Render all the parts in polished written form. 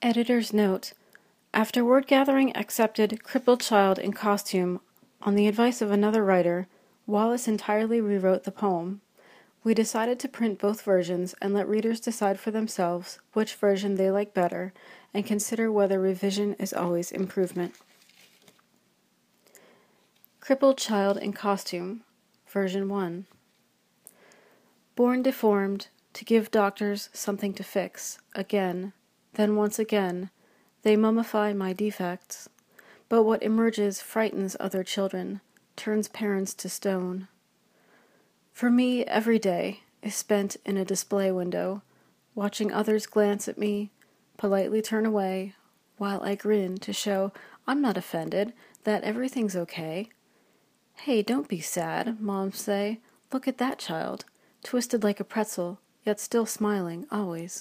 Editor's note: after word gathering accepted Crippled Child in Costume on the advice of another writer, Wallace entirely rewrote the poem. We decided to print both versions and let readers decide for themselves which version they like better and consider whether revision is always improvement. Crippled Child in Costume, Version 1. Born deformed, to give doctors something to fix, again, then once again, they mummify my defects. But what emerges frightens other children, turns parents to stone. For me, every day is spent in a display window, watching others glance at me, politely turn away, while I grin to show I'm not offended, that everything's okay. Hey, don't be sad, moms say. Look at that child, twisted like a pretzel, yet still smiling, always.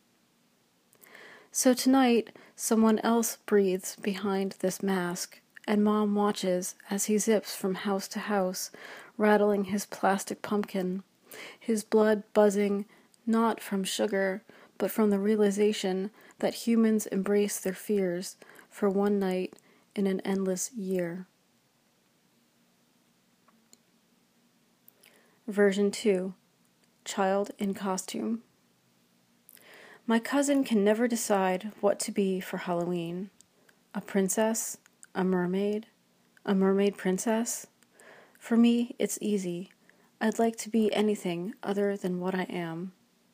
So tonight, someone else breathes behind this mask, and Mom watches as he zips from house to house, rattling his plastic pumpkin, his blood buzzing not from sugar, but from the realization that humans embrace their fears for one night in an endless year. Version 2. Child in Costume. My cousin can never decide what to be for Halloween. A princess? A mermaid princess? For me, it's easy. I'd like to be anything other than what I am.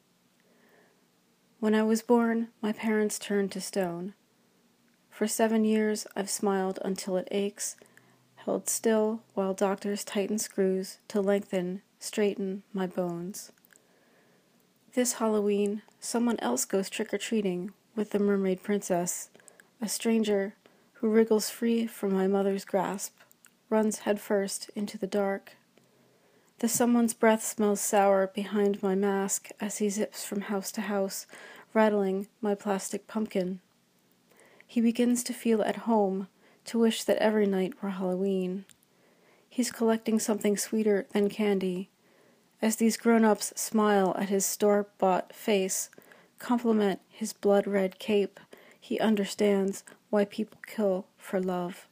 When I was born, my parents turned to stone. For 7 years, I've smiled until it aches, held still while doctors tighten screws to lengthen, straighten my bones. This Halloween, someone else goes trick-or-treating with the mermaid princess, a stranger who wriggles free from my mother's grasp, runs headfirst into the dark. The someone's breath smells sour behind my mask as he zips from house to house, rattling my plastic pumpkin. He begins to feel at home, to wish that every night were Halloween. He's collecting something sweeter than candy. As these grown-ups smile at his store-bought face, compliment his blood-red cape, he understands why people kill for love.